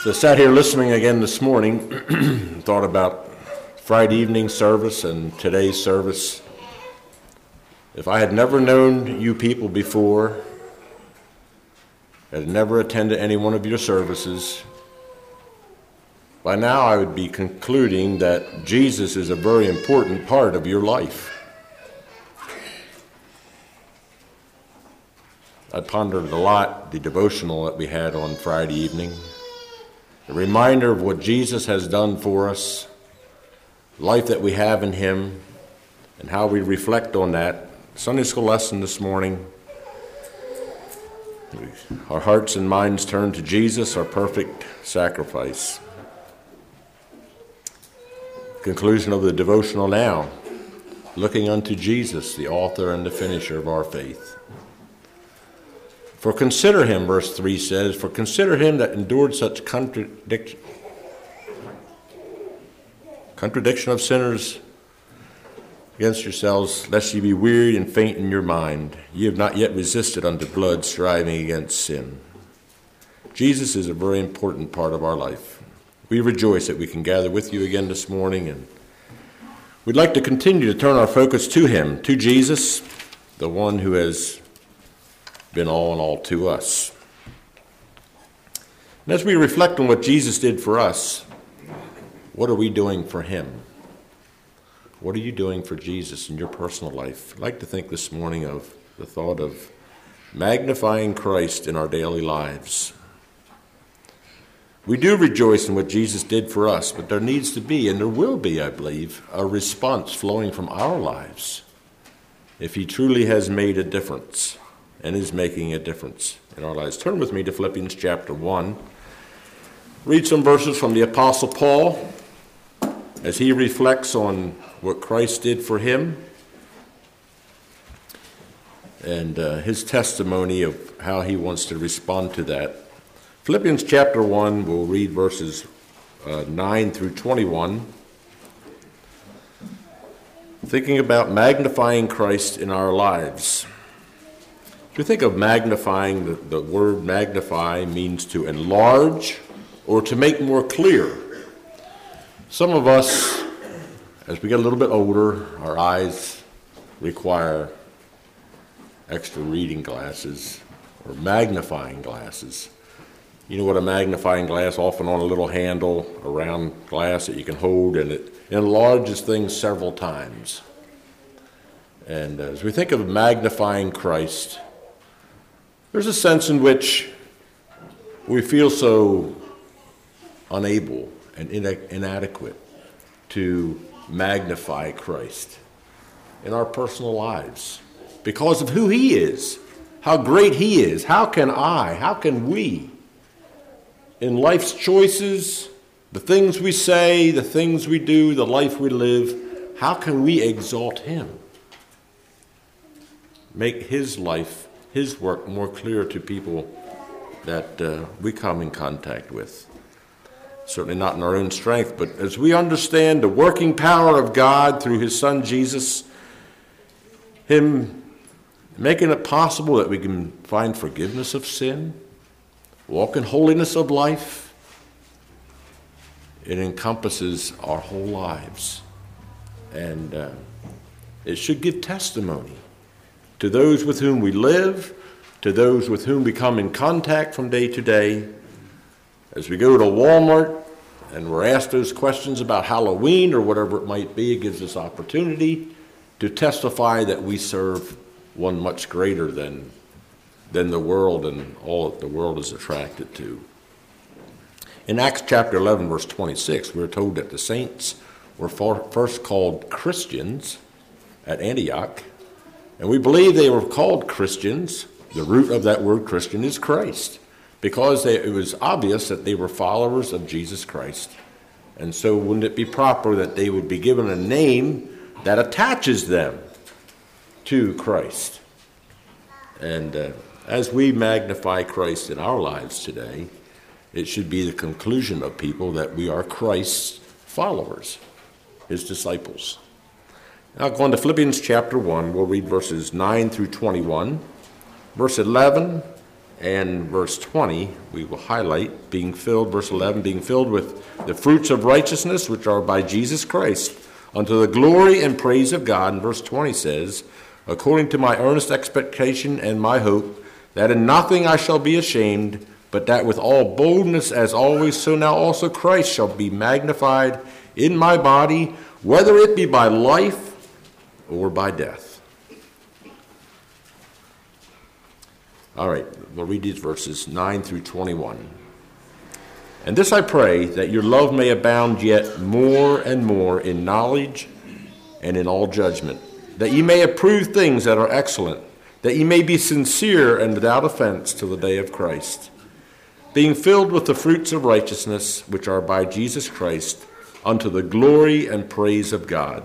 So I sat here listening again this morning, thought about Friday evening service and today's service. If I had never known you people before, had never attended any one of your services, by now I would be concluding that Jesus is a very important part of your life. I pondered a lot the devotional that we had on Friday evening. A reminder of what Jesus has done for us, life that we have in him, and how we reflect on that. Sunday school lesson this morning. Our hearts and minds turn to Jesus, our perfect sacrifice. Conclusion of the devotional now. Looking unto Jesus, the author and the finisher of our faith. For consider him, verse 3 says, for consider him that endured such contradiction of sinners against yourselves, lest ye be wearied and faint in your mind. Ye have not yet resisted unto blood, striving against sin. Jesus is a very important part of our life. We rejoice that we can gather with you again this morning, and we'd like to continue to turn our focus to him, to Jesus, the one who has been all in all to us. And as we reflect on what Jesus did for us, what are we doing for him? What are you doing for Jesus in your personal life? I'd like to think this morning of the thought of magnifying Christ in our daily lives. We do rejoice in what Jesus did for us, but there needs to be, and there will be, I believe, a response flowing from our lives if he truly has made a difference and is making a difference in our lives. Turn with me to Philippians chapter 1. Read some verses from the Apostle Paul as he reflects on what Christ did for him and his testimony of how he wants to respond to that. Philippians chapter 1, we'll read verses 9 through 21. Thinking about magnifying Christ in our lives. If you think of magnifying, the word magnify means to enlarge or to make more clear. Some of us, as we get a little bit older, our eyes require extra reading glasses or magnifying glasses. You know what a magnifying glass, often on a little handle, a round glass that you can hold, and it enlarges things several times. And as we think of magnifying Christ, there's a sense in which we feel so unable and inadequate to magnify Christ in our personal lives because of who he is, how great he is. How can we, in life's choices, the things we say, the things we do, the life we live, how can we exalt him? Make his life, his work more clear to people that we come in contact with. Certainly not in our own strength, but as we understand the working power of God through his son Jesus, him making it possible that we can find forgiveness of sin, walk in holiness of life, it encompasses our whole lives. And it should give testimony to those with whom we live, to those with whom we come in contact from day to day. As we go to Walmart and we're asked those questions about Halloween or whatever it might be, it gives us opportunity to testify that we serve one much greater than the world and all that the world is attracted to. In Acts chapter 11, verse 26, we're told that the saints were first called Christians at Antioch. And we believe they were called Christians. The root of that word Christian is Christ, because it was obvious that they were followers of Jesus Christ. And so wouldn't it be proper that they would be given a name that attaches them to Christ? And as we magnify Christ in our lives today, it should be the conclusion of people that we are Christ's followers, his disciples. Now going to Philippians chapter 1, we'll read verses 9 through 21. Verse 11 And verse 20, we will highlight, being filled, verse 11, being filled with the fruits of righteousness, which are by Jesus Christ, unto the glory and praise of God. And verse 20 says, according to my earnest expectation and my hope, that in nothing I shall be ashamed, but that with all boldness as always, so now also Christ shall be magnified in my body, whether it be by life or by death. All right, we'll read these verses 9 through 21. And this I pray, that your love may abound yet more and more in knowledge and in all judgment, that ye may approve things that are excellent, that ye may be sincere and without offense till the day of Christ, being filled with the fruits of righteousness, which are by Jesus Christ, unto the glory and praise of God.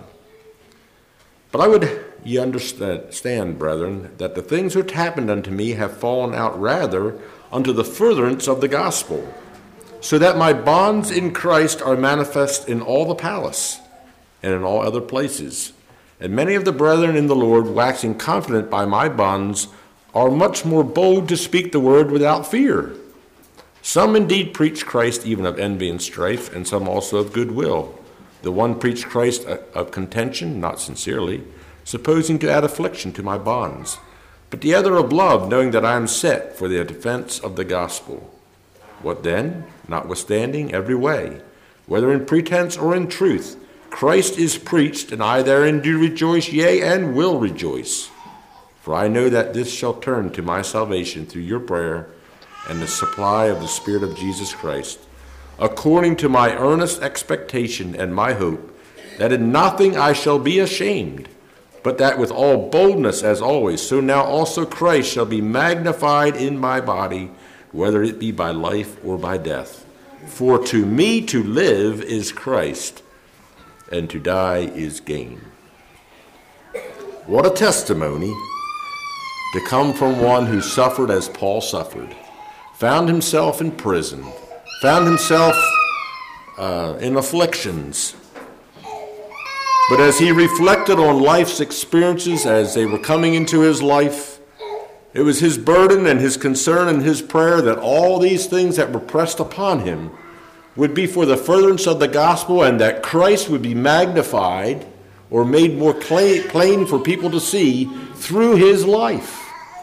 But I would ye understand, brethren, that the things which happened unto me have fallen out rather unto the furtherance of the gospel, so that my bonds in Christ are manifest in all the palace and in all other places. And many of the brethren in the Lord, waxing confident by my bonds, are much more bold to speak the word without fear. Some indeed preach Christ even of envy and strife, and some also of goodwill. The one preached Christ of contention, not sincerely, supposing to add affliction to my bonds, but the other of love, knowing that I am set for the defense of the gospel. What then? Notwithstanding every way, whether in pretense or in truth, Christ is preached, and I therein do rejoice, yea, and will rejoice. For I know that this shall turn to my salvation through your prayer and the supply of the Spirit of Jesus Christ, according to my earnest expectation and my hope, that in nothing I shall be ashamed, but that with all boldness as always, so now also Christ shall be magnified in my body, whether it be by life or by death. For to me to live is Christ, and to die is gain. What a testimony to come from one who suffered as Paul suffered, found himself in prison, found himself in afflictions. But as he reflected on life's experiences as they were coming into his life, it was his burden and his concern and his prayer that all these things that were pressed upon him would be for the furtherance of the gospel, and that Christ would be magnified or made more plain for people to see through his life.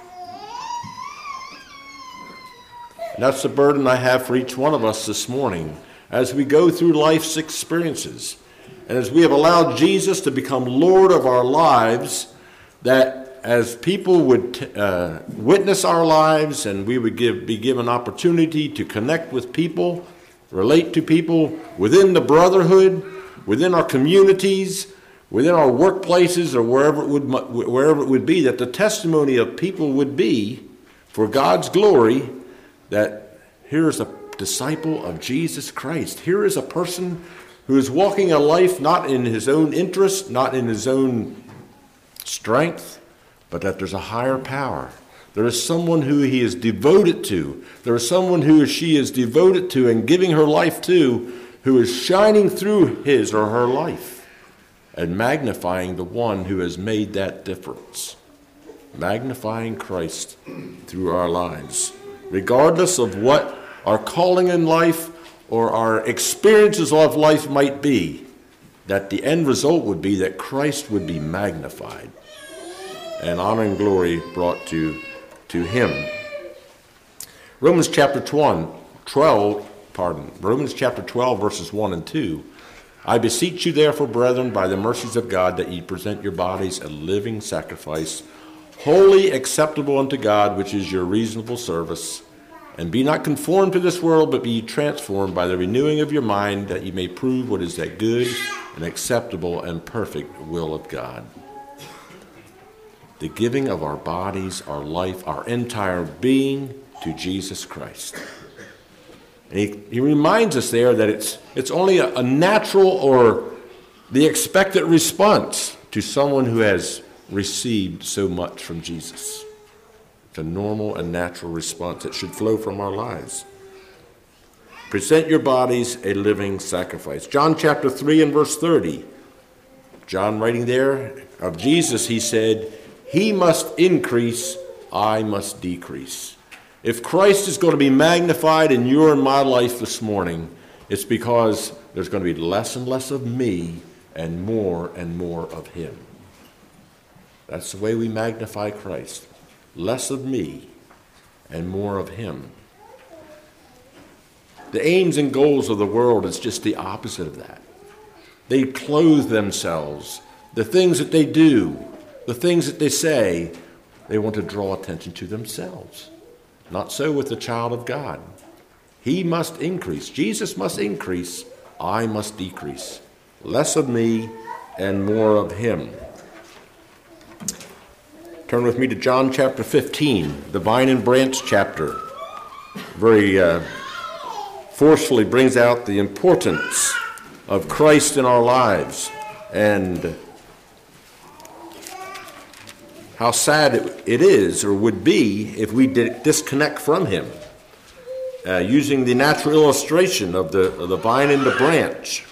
And that's the burden I have for each one of us this morning as we go through life's experiences. And as we have allowed Jesus to become Lord of our lives, that as people would witness our lives, and we would be given opportunity to connect with people, relate to people within the brotherhood, within our communities, within our workplaces, or wherever it would be, that the testimony of people would be for God's glory, that here is a disciple of Jesus Christ. Here is a person who is walking a life not in his own interest, not in his own strength, but that there's a higher power. There is someone who he is devoted to. There is someone who she is devoted to and giving her life to, who is shining through his or her life and magnifying the one who has made that difference. Magnifying Christ through our lives. Regardless of what our calling in life or our experiences of life might be, that the end result would be that Christ would be magnified and honor and glory brought to him. Romans chapter 12, verses 1 and 2. I beseech you therefore, brethren, by the mercies of God, that ye present your bodies a living sacrifice, wholly acceptable unto God, which is your reasonable service. And be not conformed to this world, but be ye transformed by the renewing of your mind, that ye may prove what is that good and acceptable and perfect will of God. The giving of our bodies, our life, our entire being to Jesus Christ. And he reminds us there that it's only a natural or the expected response to someone who has received so much from Jesus. It's a normal and natural response that should flow from our lives. Present your bodies a living sacrifice. John chapter 3 and verse 30. John writing there of Jesus, he said, he must increase, I must decrease. If Christ is going to be magnified in your and my life this morning, it's because there's going to be less and less of me and more of him. That's the way we magnify Christ. Less of me and more of him. The aims and goals of the world is just the opposite of that. They clothe themselves. The things that they do, the things that they say, they want to draw attention to themselves. Not so with the child of God. He must increase. Jesus must increase. I must decrease. Less of me and more of him. Turn with me to John chapter 15, the vine and branch chapter. Very forcefully brings out the importance of Christ in our lives and how sad it is or would be if we disconnect from him. Using the natural illustration of the vine and the branch.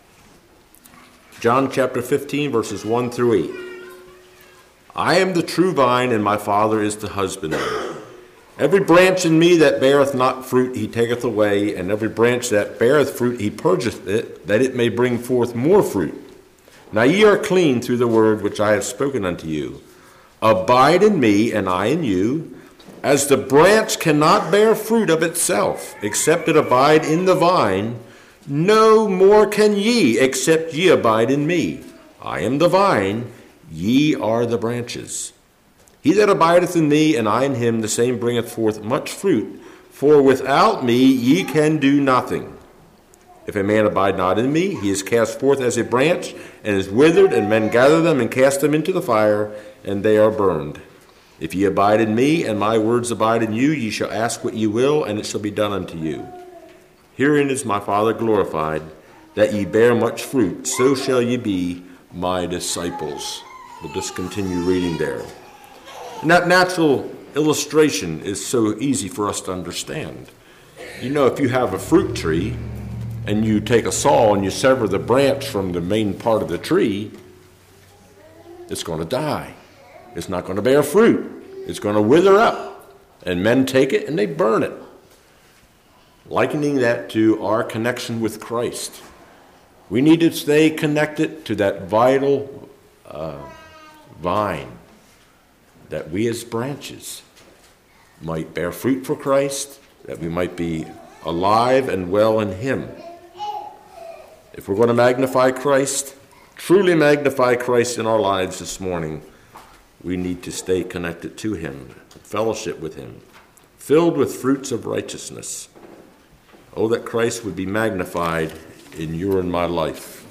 John chapter 15, verses 1 through 8. I am the true vine, and my Father is the husbandman. Every branch in me that beareth not fruit he taketh away, and every branch that beareth fruit he purgeth it, that it may bring forth more fruit. Now ye are clean through the word which I have spoken unto you. Abide in me, and I in you. As the branch cannot bear fruit of itself, except it abide in the vine, no more can ye, except ye abide in me. I am the vine, ye are the branches. He that abideth in me, and I in him, the same bringeth forth much fruit. For without me ye can do nothing. If a man abide not in me, he is cast forth as a branch, and is withered, and men gather them, and cast them into the fire, and they are burned. If ye abide in me, and my words abide in you, ye shall ask what ye will, and it shall be done unto you. Herein is my Father glorified, that ye bear much fruit, so shall ye be my disciples. We'll just continue reading there. And that natural illustration is so easy for us to understand. You know, if you have a fruit tree, and you take a saw and you sever the branch from the main part of the tree, it's going to die. It's not going to bear fruit. It's going to wither up. And men take it and they burn it. Likening that to our connection with Christ. We need to stay connected to that vital vine, that we as branches might bear fruit for Christ, that we might be alive and well in him. If we're going to magnify Christ, truly magnify Christ in our lives this morning, we need to stay connected to him, fellowship with him, filled with fruits of righteousness. Oh, that Christ would be magnified in your and my life.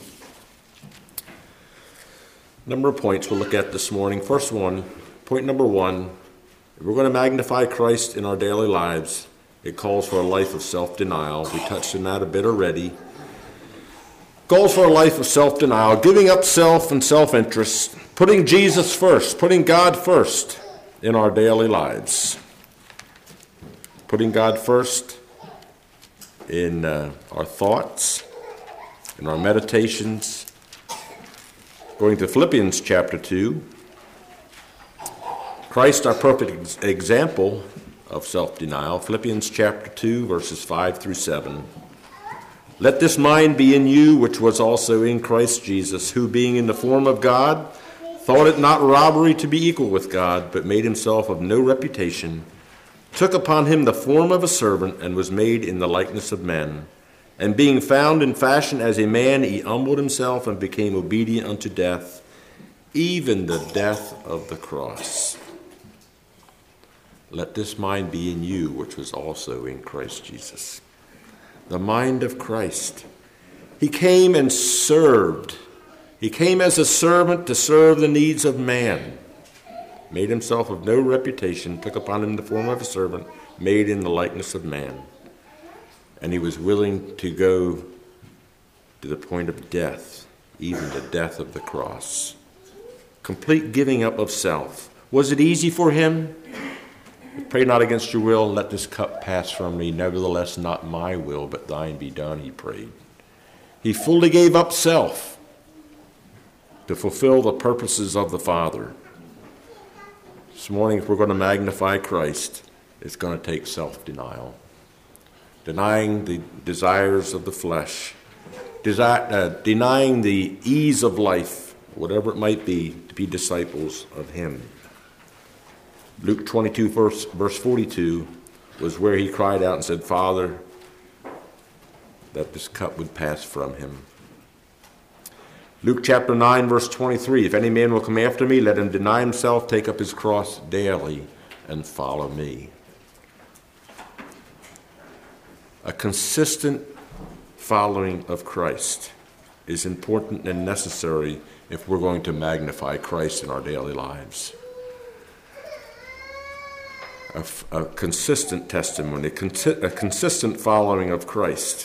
Number of points we'll look at this morning. First one, point number one, if we're going to magnify Christ in our daily lives, it calls for a life of self-denial. We touched on that a bit already. Calls for a life of self-denial, giving up self and self-interest, putting Jesus first, putting God first in our daily lives. Putting God first in our thoughts, in our meditations. Going to Philippians chapter 2. Christ, our perfect example of self-denial. Philippians chapter 2, verses 5 through 7. Let this mind be in you, which was also in Christ Jesus, who being in the form of God, thought it not robbery to be equal with God, but made himself of no reputation, took upon him the form of a servant, and was made in the likeness of men. And being found in fashion as a man, he humbled himself and became obedient unto death, even the death of the cross. Let this mind be in you, which was also in Christ Jesus. The mind of Christ. He came and served. He came as a servant to serve the needs of man. Made himself of no reputation, took upon him the form of a servant, made in the likeness of man. And he was willing to go to the point of death, even the death of the cross. Complete giving up of self. Was it easy for him? Pray not against your will, let this cup pass from me. Nevertheless, not my will, but thine be done, he prayed. He fully gave up self to fulfill the purposes of the Father. This morning, if we're going to magnify Christ, it's going to take self-denial. Denying the desires of the flesh, denying the ease of life, whatever it might be, to be disciples of him. Luke 22, verse 42, was where he cried out and said, Father, that this cup would pass from him. Luke chapter 9, verse 23, if any man will come after me, let him deny himself, take up his cross daily, and follow me. A consistent following of Christ is important and necessary if we're going to magnify Christ in our daily lives. A consistent testimony, a consistent following of Christ.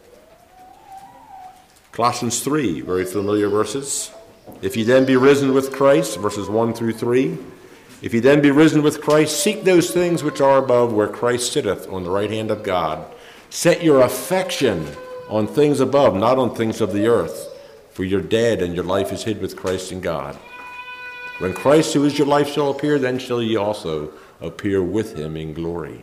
Colossians 3, very familiar verses. If ye then be risen with Christ, verses 1 through 3. If ye then be risen with Christ, seek those things which are above, where Christ sitteth on the right hand of God. Set your affection on things above, not on things of the earth. For you're dead, and your life is hid with Christ in God. When Christ, who is your life, shall appear, then shall ye also appear with him in glory.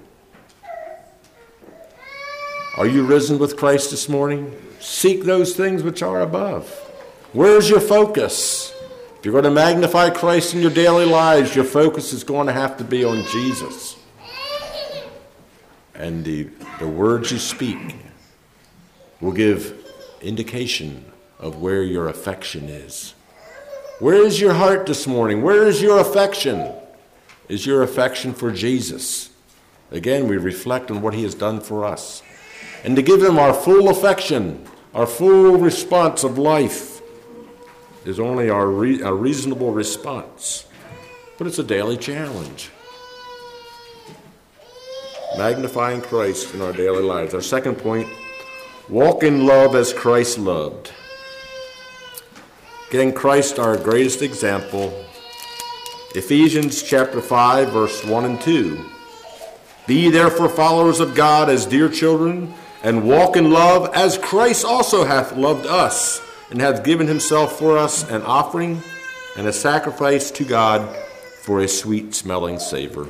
Are you risen with Christ this morning? Seek those things which are above. Where's your focus? If you're going to magnify Christ in your daily lives, your focus is going to have to be on Jesus. And the words you speak will give indication of where your affection is. Where is your heart this morning? Where is your affection? Is your affection for Jesus? Again, we reflect on what he has done for us. And to give him our full affection, our full response of life, is only a reasonable response. But it's a daily challenge. Magnifying Christ in our daily lives. Our second point, walk in love as Christ loved. Again, Christ, our greatest example. Ephesians chapter 5, verse 1 and 2. Be ye therefore followers of God as dear children, and walk in love as Christ also hath loved us, and hath given himself for us an offering and a sacrifice to God for a sweet-smelling savor.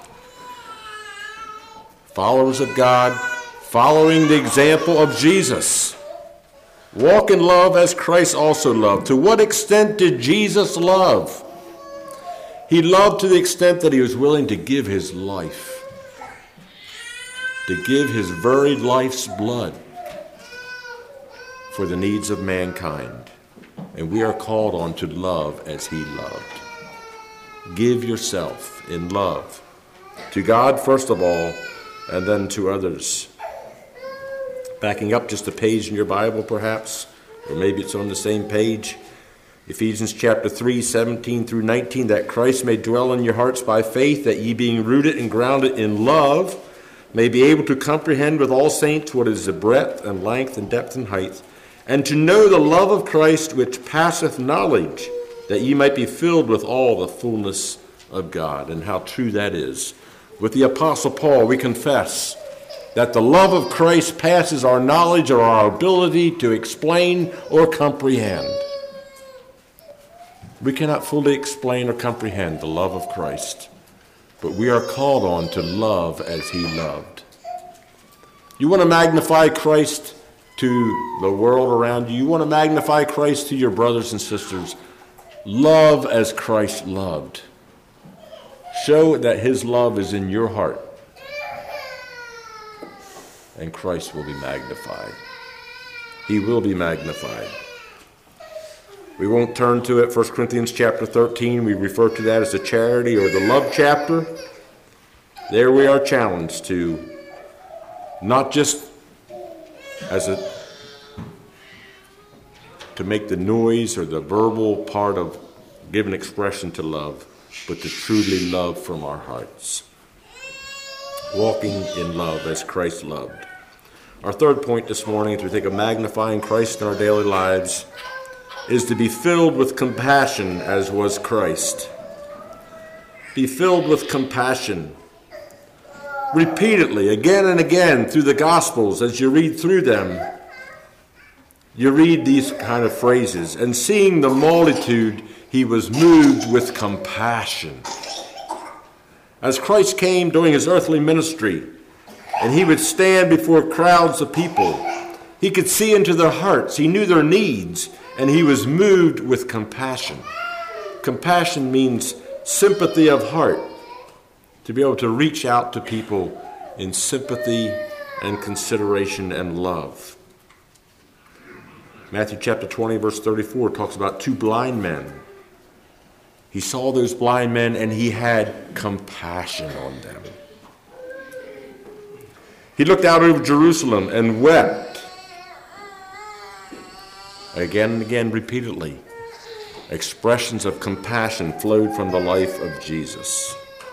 Followers of God, following the example of Jesus. Walk in love as Christ also loved. To what extent did Jesus love? He loved to the extent that he was willing to give his life, to give his very life's blood for the needs of mankind. And we are called on to love as he loved. Give yourself in love to God first of all, and then to others. Backing up just a page in your Bible perhaps, or maybe it's on the same page. Ephesians chapter 3, 17 through 19, that Christ may dwell in your hearts by faith, that ye being rooted and grounded in love, may be able to comprehend with all saints what is the breadth and length and depth and height, and to know the love of Christ which passeth knowledge, that ye might be filled with all the fullness of God. And how true that is. With the Apostle Paul, we confess that the love of Christ passes our knowledge or our ability to explain or comprehend. We cannot fully explain or comprehend the love of Christ, but we are called on to love as he loved. You want to magnify Christ to the world around you. You want to magnify Christ to your brothers and sisters. Love as Christ loved. Show that his love is in your heart, and Christ will be magnified. He will be magnified. We won't turn to it. 1 Corinthians chapter 13, we refer to that as the charity or the love chapter. There we are challenged to not just to make the noise or the verbal part of giving expression to love, but to truly love from our hearts. Walking in love as Christ loved. Our third point this morning, as we think of magnifying Christ in our daily lives, is to be filled with compassion as was Christ. Be filled with compassion. Repeatedly, again and again, through the Gospels, as you read through them, you read these kind of phrases. And seeing the multitude, he was moved with compassion. As Christ came during his earthly ministry, and he would stand before crowds of people, he could see into their hearts. He knew their needs, and he was moved with compassion. Compassion means sympathy of heart, to be able to reach out to people in sympathy and consideration and love. Matthew chapter 20, verse 34 talks about two blind men. He saw those blind men and he had compassion on them. He looked out over Jerusalem and wept. Again and again, repeatedly, expressions of compassion flowed from the life of Jesus.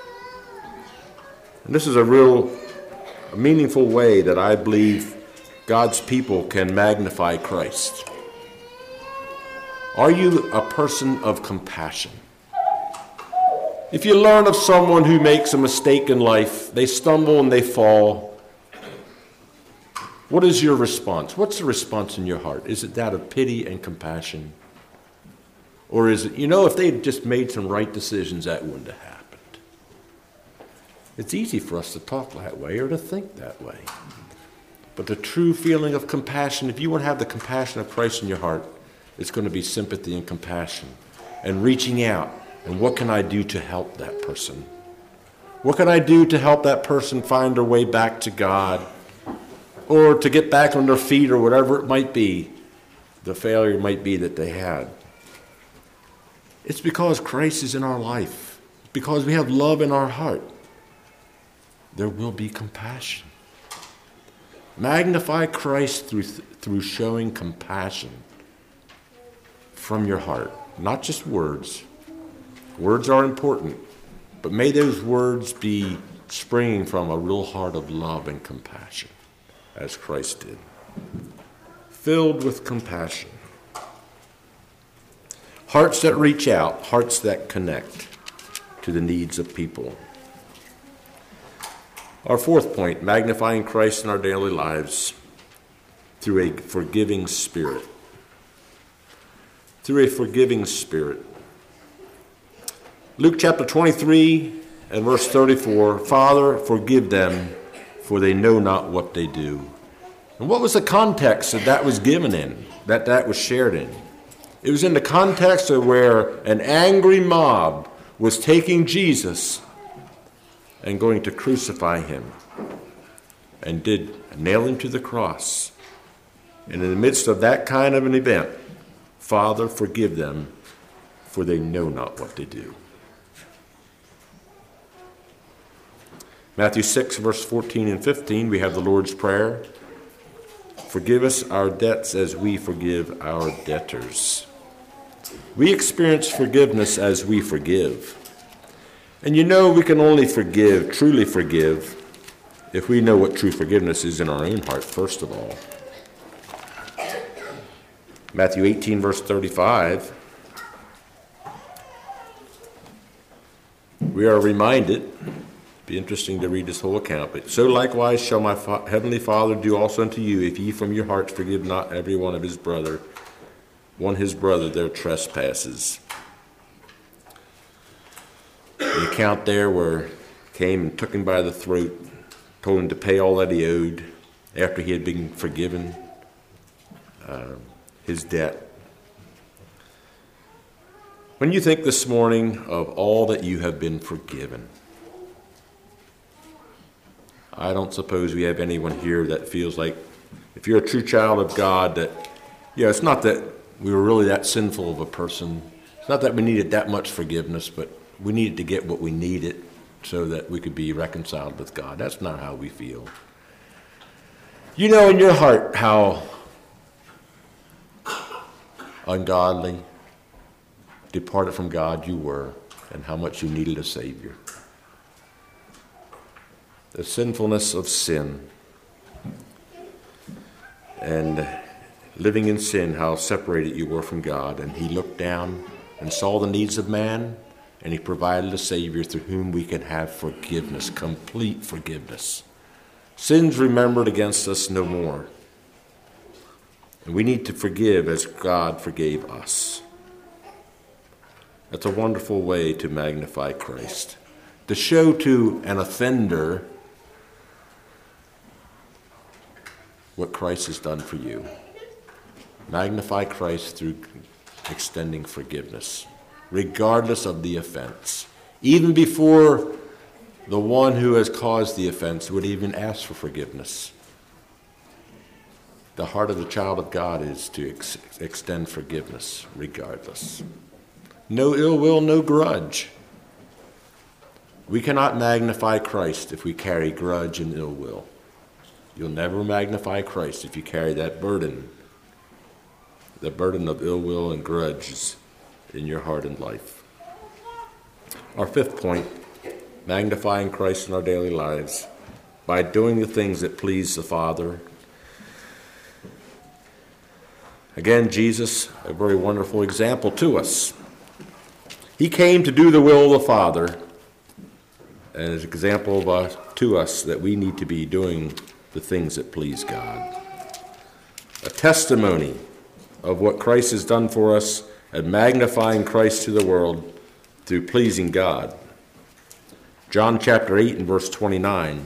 And this is a meaningful way that I believe God's people can magnify Christ. Are you a person of compassion? If you learn of someone who makes a mistake in life, they stumble and they fall, what is your response? What's the response in your heart? Is it that of pity and compassion? Or is it, if they had just made some right decisions, that wouldn't have happened? It's easy for us to talk that way or to think that way. But the true feeling of compassion, if you want to have the compassion of Christ in your heart, it's going to be sympathy and compassion and reaching out. And what can I do to help that person? What can I do to help that person find their way back to God, or to get back on their feet, or whatever it might be, the failure might be that they had? It's because Christ is in our life, because we have love in our heart. There will be compassion. Magnify Christ through showing compassion from your heart, not just words. Words are important, but may those words be springing from a real heart of love and compassion, as Christ did. Filled with compassion. Hearts that reach out, hearts that connect to the needs of people. Our fourth point, magnifying Christ in our daily lives through a forgiving spirit. Through a forgiving spirit. Luke chapter 23 and verse 34, Father, forgive them, for they know not what they do. And what was the context that was given in, that was shared in? It was in the context of where an angry mob was taking Jesus and going to crucify him, and did nail him to the cross. And in the midst of that kind of an event, Father, forgive them, for they know not what they do. Matthew 6, verse 14 and 15, we have the Lord's Prayer. Forgive us our debts as we forgive our debtors. We experience forgiveness as we forgive. And we can only truly forgive, if we know what true forgiveness is in our own heart, first of all. Matthew 18, verse 35, we are reminded, be interesting to read this whole account, but so likewise shall my heavenly Father do also unto you, if ye from your hearts forgive not every one his brother their trespasses. The account there where came and took him by the throat, told him to pay all that he owed after he had been forgiven his debt. When you think this morning of all that you have been forgiven, I don't suppose we have anyone here that feels like, if you're a true child of God, that, it's not that we were really that sinful of a person. It's not that we needed that much forgiveness, but we needed to get what we needed so that we could be reconciled with God. That's not how we feel. You know in your heart how ungodly, departed from God you were, and how much you needed a Savior. The sinfulness of sin and living in sin, how separated you were from God. And he looked down and saw the needs of man, and he provided a Savior through whom we can have forgiveness, complete forgiveness. Sins remembered against us no more. And we need to forgive as God forgave us. That's a wonderful way to magnify Christ. to show to an offender what Christ has done for you. Magnify Christ through extending forgiveness, regardless of the offense. Even before the one who has caused the offense would even ask for forgiveness. The heart of the child of God is to extend forgiveness regardless. No ill will, no grudge. We cannot magnify Christ if we carry grudge and ill will. You'll never magnify Christ if you carry that burden. The burden of ill will and grudges in your heart and life. Our fifth point, magnifying Christ in our daily lives by doing the things that please the Father. Again, Jesus, a very wonderful example to us. He came to do the will of the Father, and is an example to us that we need to be doing the things that please God. A testimony of what Christ has done for us and magnifying Christ to the world through pleasing God. John chapter 8 and verse 29.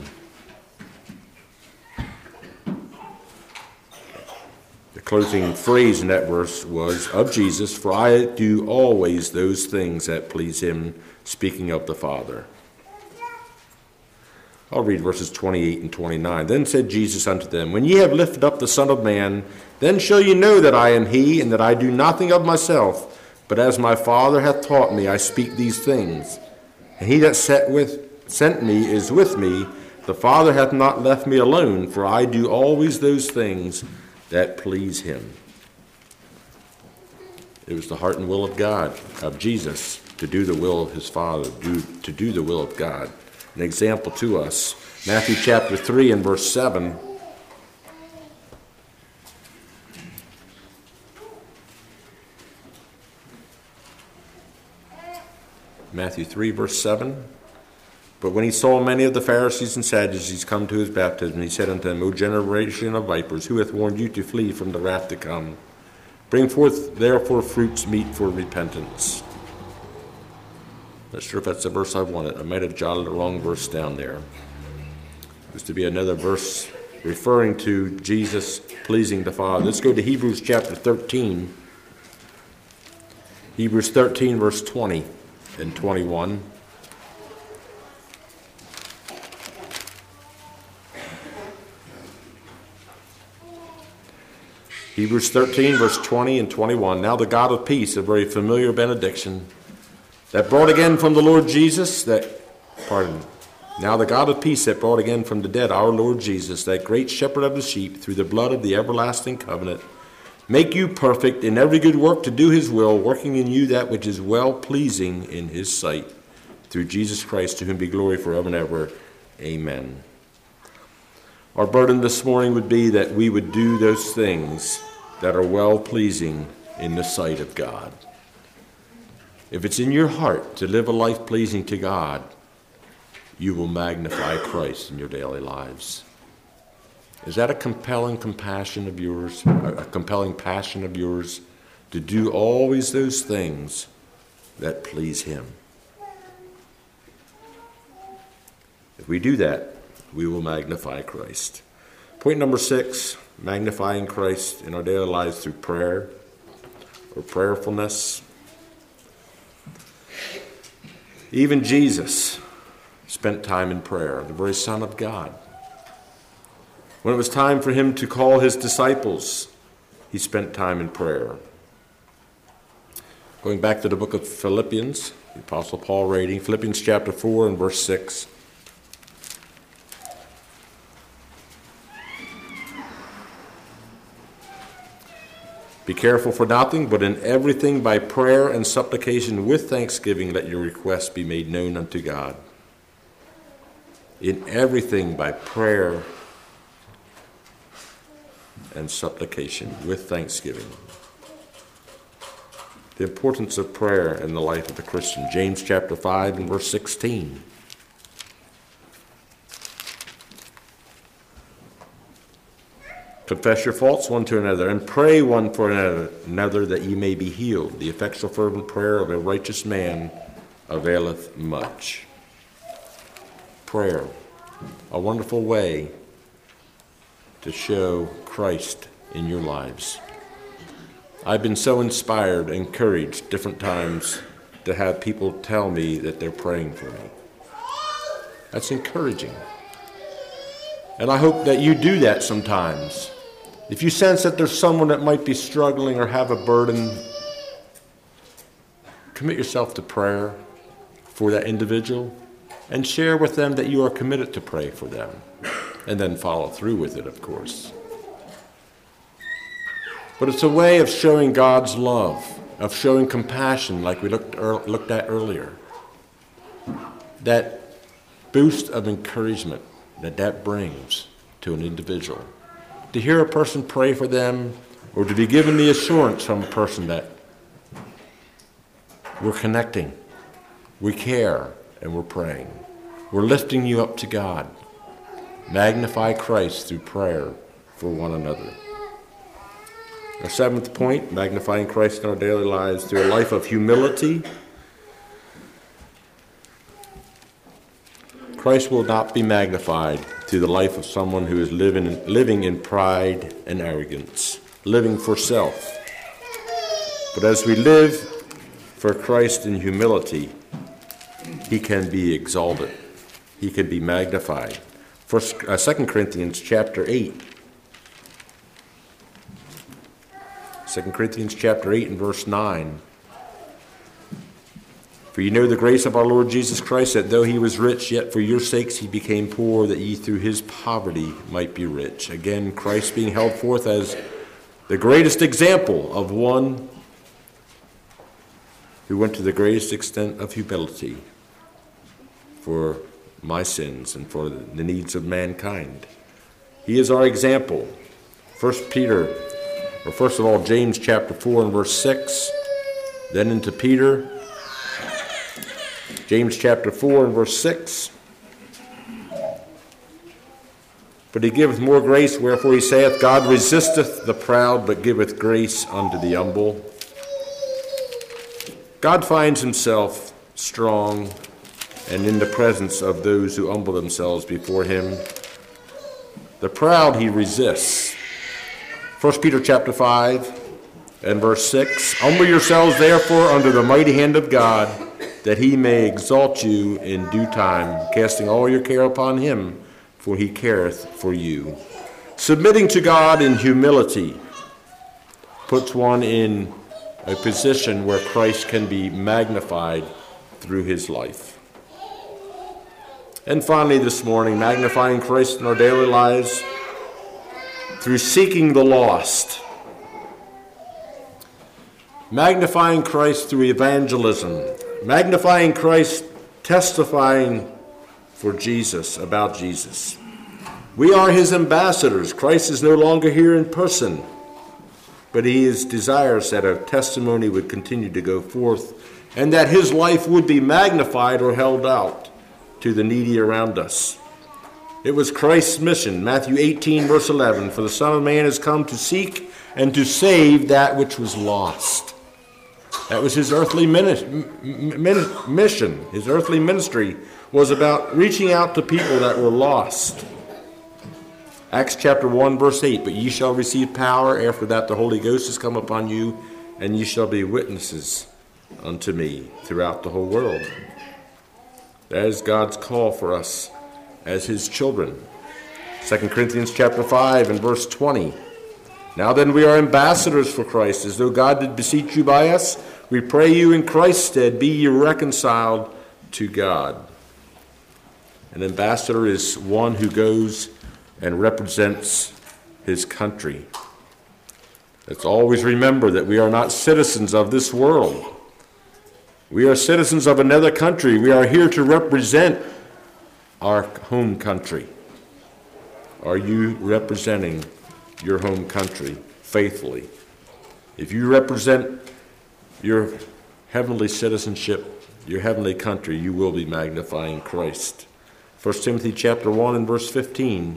The closing phrase in that verse was, of Jesus, for I do always those things that please him, speaking of the Father. I'll read verses 28 and 29. Then said Jesus unto them, when ye have lifted up the Son of Man, then shall ye know that I am he, and that I do nothing of myself, but as my Father hath taught me, I speak these things. And he that sent me is with me. The Father hath not left me alone, for I do always those things that please him. It was the heart and will of God, of Jesus, to do the will of his Father, to do the will of God. An example to us. Matthew chapter 3 and verse 7. Matthew 3 verse 7. But when he saw many of the Pharisees and Sadducees come to his baptism, he said unto them, O generation of vipers, who hath warned you to flee from the wrath to come? Bring forth therefore fruits meet for repentance. Not sure if that's the verse I wanted. I might have jotted the wrong verse down there. It was to be another verse referring to Jesus pleasing the Father. Let's go to Hebrews chapter 13. Hebrews 13 verse 20 and 21. Hebrews 13 verse 20 and 21. Now the God of peace, a very familiar benediction, that brought again from the Lord Jesus, now the God of peace that brought again from the dead our Lord Jesus, that great shepherd of the sheep, through the blood of the everlasting covenant, make you perfect in every good work to do his will, working in you that which is well-pleasing in his sight, through Jesus Christ, to whom be glory forever and ever. Amen. Our burden this morning would be that we would do those things that are well-pleasing in the sight of God. If it's in your heart to live a life pleasing to God, you will magnify Christ in your daily lives. Is that a compelling passion of yours to do always those things that please him? If we do that, we will magnify Christ. Point number 6, magnifying Christ in our daily lives through prayer or prayerfulness. Even Jesus spent time in prayer, the very Son of God. When it was time for him to call his disciples, he spent time in prayer. Going back to the book of Philippians, the Apostle Paul writing, Philippians chapter 4 and verse 6. Be careful for nothing, but in everything by prayer and supplication with thanksgiving let your requests be made known unto God. In everything by prayer and supplication with thanksgiving. The importance of prayer in the life of the Christian. James chapter 5 and verse 16. Confess your faults one to another, and pray one for another that ye may be healed. The effectual fervent prayer of a righteous man availeth much. prayer, a wonderful way to show Christ in your lives. I've been so inspired, encouraged different times to have people tell me that they're praying for me. That's encouraging. And I hope that you do that sometimes. If you sense that there's someone that might be struggling or have a burden, commit yourself to prayer for that individual and share with them that you are committed to pray for them. And then follow through with it, of course. But it's a way of showing God's love, of showing compassion like we looked at earlier. That boost of encouragement that brings to an individual. To hear a person pray for them, or to be given the assurance from a person that we're connecting, we care, and we're praying. We're lifting you up to God. Magnify Christ through prayer for one another. Our seventh point, magnifying Christ in our daily lives through a life of humility. Christ will not be magnified through the life of someone who is living in pride and arrogance, living for self. But as we live for Christ in humility, he can be exalted. He can be magnified. 2 Corinthians chapter 8. 2 Corinthians chapter 8 and verse 9. For you know the grace of our Lord Jesus Christ, that though he was rich, yet for your sakes he became poor, that ye through his poverty might be rich. Again, Christ being held forth as the greatest example of one who went to the greatest extent of humility for my sins and for the needs of mankind. He is our example. First of all, James chapter 4 and verse 6, then into Peter. James chapter 4 and verse 6. But he giveth more grace, wherefore he saith, God resisteth the proud, but giveth grace unto the humble. God finds himself strong and in the presence of those who humble themselves before him. The proud he resists. 1 Peter chapter 5 and verse 6. Humble yourselves therefore under the mighty hand of God, that he may exalt you in due time, casting all your care upon him, for he careth for you. Submitting to God in humility puts one in a position where Christ can be magnified through his life. And finally this morning, magnifying Christ in our daily lives through seeking the lost. Magnifying Christ through evangelism. Magnifying Christ, testifying for Jesus, about Jesus. We are his ambassadors. Christ is no longer here in person, but he is desirous that our testimony would continue to go forth and that his life would be magnified or held out to the needy around us. It was Christ's mission, Matthew 18, verse 11, for the Son of Man has come to seek and to save that which was lost. That was his earthly mission. His earthly ministry was about reaching out to people that were lost. Acts chapter 1, verse 8, but ye shall receive power, after that the Holy Ghost has come upon you, and ye shall be witnesses unto me throughout the whole world. That is God's call for us as his children. 2 Corinthians chapter 5 and verse 20. Now then we are ambassadors for Christ, as though God did beseech you by us. We pray you in Christ's stead, be ye reconciled to God. An ambassador is one who goes and represents his country. Let's always remember that we are not citizens of this world. We are citizens of another country. We are here to represent our home country. Are you representing your home country faithfully? If you represent your heavenly citizenship, your heavenly country, you will be magnifying Christ. 1 Timothy chapter 1 and verse 15.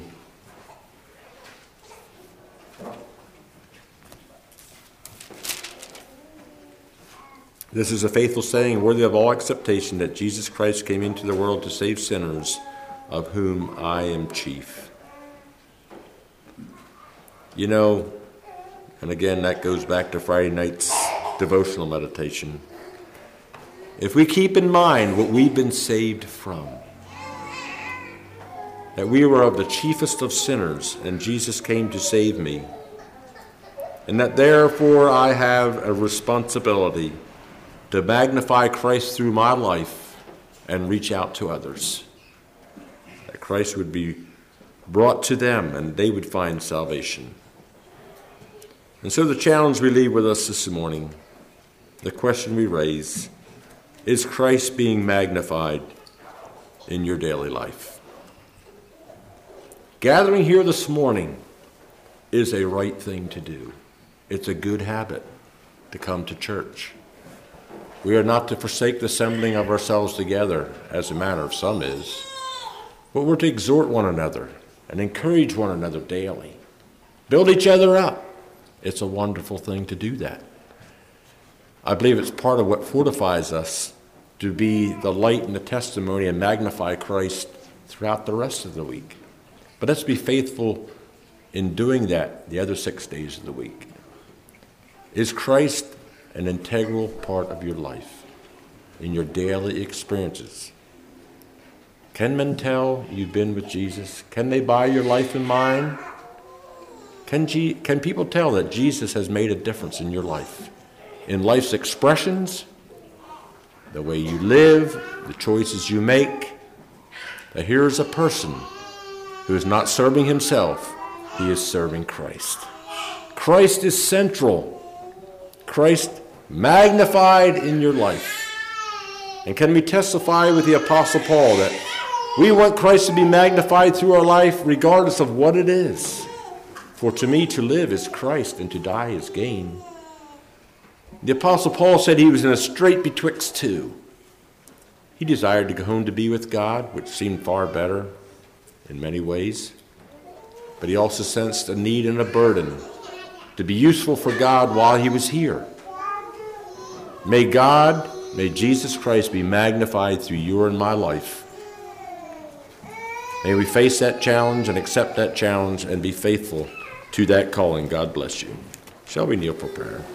This is a faithful saying, worthy of all acceptation, that Jesus Christ came into the world to save sinners, of whom I am chief. You know, and again, that goes back to Friday night's devotional meditation. If we keep in mind what we've been saved from, that we were of the chiefest of sinners and Jesus came to save me, and that therefore I have a responsibility to magnify Christ through my life and reach out to others, that Christ would be brought to them and they would find salvation. And so the challenge we leave with us this morning, the question we raise, is Christ being magnified in your daily life? Gathering here this morning is a right thing to do. It's a good habit to come to church. We are not to forsake the assembling of ourselves together, as a manner of some is, but we're to exhort one another and encourage one another daily. Build each other up. It's a wonderful thing to do that. I believe it's part of what fortifies us to be the light and the testimony and magnify Christ throughout the rest of the week. But let's be faithful in doing that the other 6 days of the week. Is Christ an integral part of your life, in your daily experiences? Can men tell you've been with Jesus? Can they buy your life and mine? Can people tell that Jesus has made a difference in your life? In life's expressions, the way you live, the choices you make, that here is a person who is not serving himself, he is serving Christ. Christ is central. Christ magnified in your life. And can we testify with the Apostle Paul that we want Christ to be magnified through our life regardless of what it is? For to me to live is Christ and to die is gain. The Apostle Paul said he was in a strait betwixt two. He desired to go home to be with God, which seemed far better in many ways. But he also sensed a need and a burden to be useful for God while he was here. May Jesus Christ be magnified through your and my life. May we face that challenge and accept that challenge and be faithful to that calling. God bless you. Shall we kneel for prayer?